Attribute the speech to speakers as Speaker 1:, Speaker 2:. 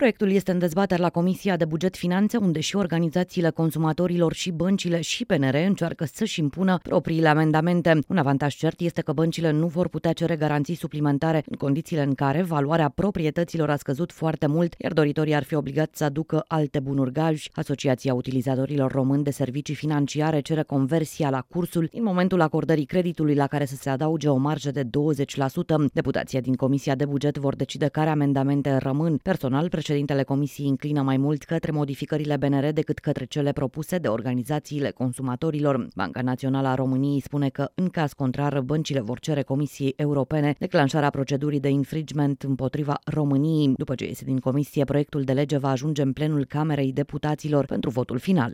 Speaker 1: Proiectul este în dezbatere la Comisia de Buget Finanțe, unde și organizațiile consumatorilor și băncile și PNR încearcă să-și impună propriile amendamente. Un avantaj cert este că băncile nu vor putea cere garanții suplimentare în condițiile în care valoarea proprietăților a scăzut foarte mult, iar doritorii ar fi obligați să aducă alte bunuri gaj. Asociația Utilizatorilor Români de Servicii Financiare cere conversia la cursul în momentul acordării creditului, la care să se adauge o marjă de 20%. Deputații din Comisia de Buget vor decide care amendamente rămân. Personal, președintele Comisiei înclină mai mult către modificările BNR decât către cele propuse de organizațiile consumatorilor. Banca Națională a României spune că, în caz contrar, băncile vor cere Comisiei Europene declanșarea procedurii de infringement împotriva României. După ce iese din comisie, proiectul de lege va ajunge în plenul Camerei Deputaților pentru votul final.